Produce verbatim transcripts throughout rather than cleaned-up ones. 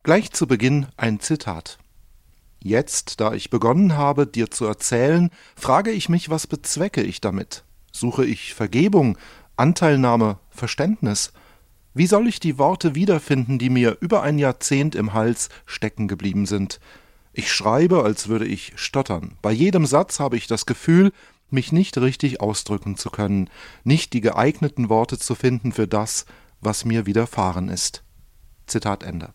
Gleich zu Beginn ein Zitat. Jetzt, da ich begonnen habe, dir zu erzählen, frage ich mich, was bezwecke ich damit? Suche ich Vergebung, Anteilnahme, Verständnis? Wie soll ich die Worte wiederfinden, die mir über ein Jahrzehnt im Hals stecken geblieben sind? Ich schreibe, als würde ich stottern. Bei jedem Satz habe ich das Gefühl, mich nicht richtig ausdrücken zu können, nicht die geeigneten Worte zu finden für das, was mir widerfahren ist. Zitat Ende.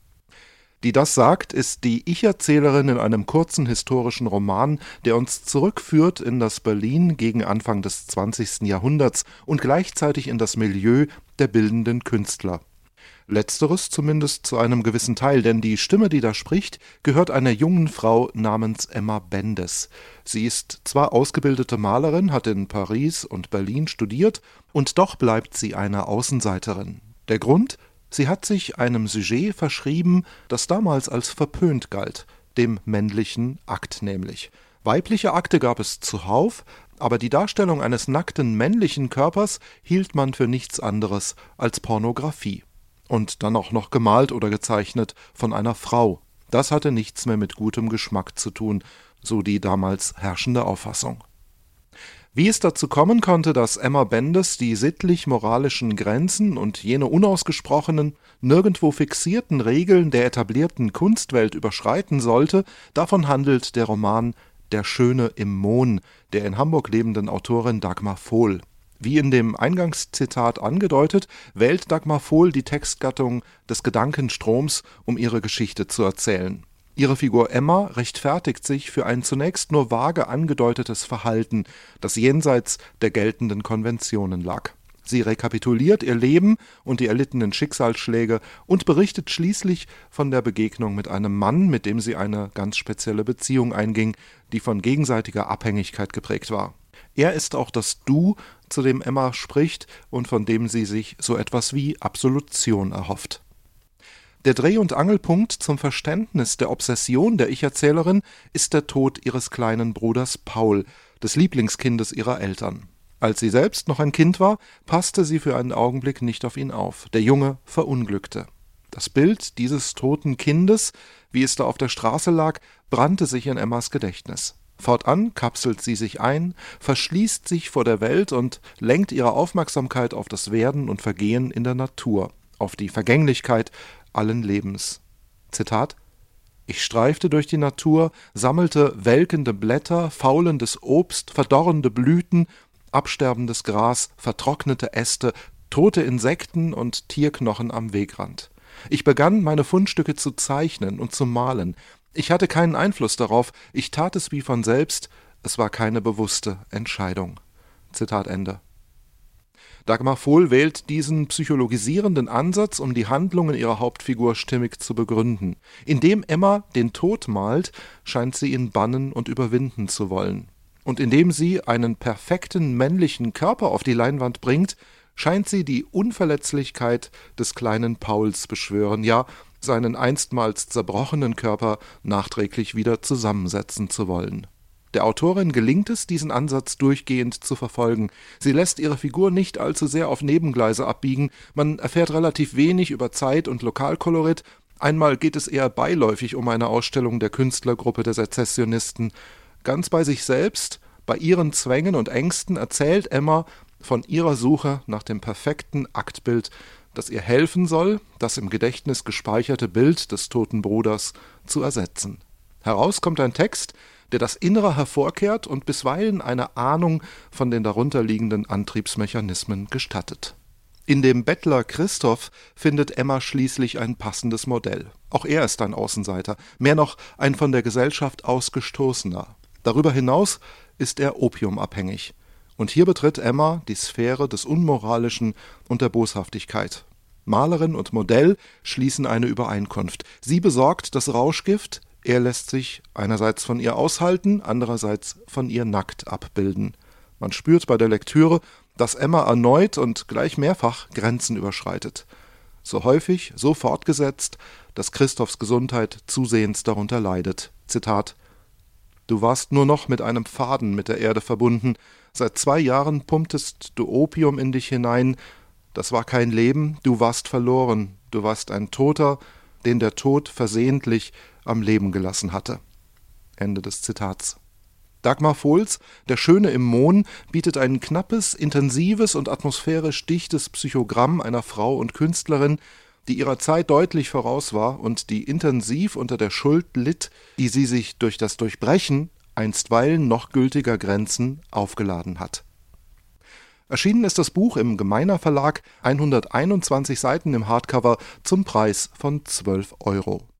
Die das sagt, ist die Ich-Erzählerin in einem kurzen historischen Roman, der uns zurückführt in das Berlin gegen Anfang des zwanzigsten Jahrhunderts und gleichzeitig in das Milieu der bildenden Künstler. Letzteres zumindest zu einem gewissen Teil, denn die Stimme, die da spricht, gehört einer jungen Frau namens Emma Bendis. Sie ist zwar ausgebildete Malerin, hat in Paris und Berlin studiert, und doch bleibt sie eine Außenseiterin. Der Grund? Sie hat sich einem Sujet verschrieben, das damals als verpönt galt, dem männlichen Akt nämlich. Weibliche Akte gab es zuhauf, aber die Darstellung eines nackten männlichen Körpers hielt man für nichts anderes als Pornografie. Und dann auch noch gemalt oder gezeichnet von einer Frau. Das hatte nichts mehr mit gutem Geschmack zu tun, so die damals herrschende Auffassung. Wie es dazu kommen konnte, dass Emma Bendis die sittlich-moralischen Grenzen und jene unausgesprochenen, nirgendwo fixierten Regeln der etablierten Kunstwelt überschreiten sollte, davon handelt der Roman »Der Schöne im Mohn« der in Hamburg lebenden Autorin Dagmar Vohl. Wie in dem Eingangszitat angedeutet, wählt Dagmar Vohl die Textgattung des Gedankenstroms, um ihre Geschichte zu erzählen. Ihre Figur Emma rechtfertigt sich für ein zunächst nur vage angedeutetes Verhalten, das jenseits der geltenden Konventionen lag. Sie rekapituliert ihr Leben und die erlittenen Schicksalsschläge und berichtet schließlich von der Begegnung mit einem Mann, mit dem sie eine ganz spezielle Beziehung einging, die von gegenseitiger Abhängigkeit geprägt war. Er ist auch das Du, zu dem Emma spricht und von dem sie sich so etwas wie Absolution erhofft. Der Dreh- und Angelpunkt zum Verständnis der Obsession der Ich-Erzählerin ist der Tod ihres kleinen Bruders Paul, des Lieblingskindes ihrer Eltern. Als sie selbst noch ein Kind war, passte sie für einen Augenblick nicht auf ihn auf. Der Junge verunglückte. Das Bild dieses toten Kindes, wie es da auf der Straße lag, brannte sich in Emmas Gedächtnis. Fortan kapselt sie sich ein, verschließt sich vor der Welt und lenkt ihre Aufmerksamkeit auf das Werden und Vergehen in der Natur, auf die Vergänglichkeit allen Lebens. Zitat: Ich streifte durch die Natur, sammelte welkende Blätter, faulendes Obst, verdorrende Blüten, absterbendes Gras, vertrocknete Äste, tote Insekten und Tierknochen am Wegrand. Ich begann, meine Fundstücke zu zeichnen und zu malen. Ich hatte keinen Einfluss darauf, ich tat es wie von selbst, es war keine bewusste Entscheidung. Zitat Ende. Dagmar Vohl wählt diesen psychologisierenden Ansatz, um die Handlungen ihrer Hauptfigur stimmig zu begründen. Indem Emma den Tod malt, scheint sie ihn bannen und überwinden zu wollen. Und indem sie einen perfekten männlichen Körper auf die Leinwand bringt, scheint sie die Unverletzlichkeit des kleinen Pauls beschwören, ja, seinen einstmals zerbrochenen Körper nachträglich wieder zusammensetzen zu wollen. Der Autorin gelingt es, diesen Ansatz durchgehend zu verfolgen. Sie lässt ihre Figur nicht allzu sehr auf Nebengleise abbiegen, man erfährt relativ wenig über Zeit- und Lokalkolorit, einmal geht es eher beiläufig um eine Ausstellung der Künstlergruppe der Sezessionisten. Ganz bei sich selbst, bei ihren Zwängen und Ängsten erzählt Emma von ihrer Suche nach dem perfekten Aktbild, das ihr helfen soll, das im Gedächtnis gespeicherte Bild des toten Bruders zu ersetzen. Heraus kommt ein Text, der das Innere hervorkehrt und bisweilen eine Ahnung von den darunterliegenden Antriebsmechanismen gestattet. In dem Bettler Christoph findet Emma schließlich ein passendes Modell. Auch er ist ein Außenseiter, mehr noch ein von der Gesellschaft Ausgestoßener. Darüber hinaus ist er opiumabhängig. Und hier betritt Emma die Sphäre des Unmoralischen und der Boshaftigkeit. Malerin und Modell schließen eine Übereinkunft. Sie besorgt das Rauschgift, er lässt sich einerseits von ihr aushalten, andererseits von ihr nackt abbilden. Man spürt bei der Lektüre, dass Emma erneut und gleich mehrfach Grenzen überschreitet. So häufig, so fortgesetzt, dass Christophs Gesundheit zusehends darunter leidet. Zitat: Du warst nur noch mit einem Faden mit der Erde verbunden. Seit zwei Jahren pumptest du Opium in dich hinein. Das war kein Leben, du warst verloren. Du warst ein Toter, den der Tod versehentlich am Leben gelassen hatte. Ende des Zitats. Dagmar Vohls Der Schöne im Mohn bietet ein knappes, intensives und atmosphärisch dichtes Psychogramm einer Frau und Künstlerin, die ihrer Zeit deutlich voraus war und die intensiv unter der Schuld litt, die sie sich durch das Durchbrechen einstweilen noch gültiger Grenzen aufgeladen hat. Erschienen ist das Buch im Gemeiner Verlag, hunderteinundzwanzig Seiten im Hardcover zum Preis von zwölf Euro.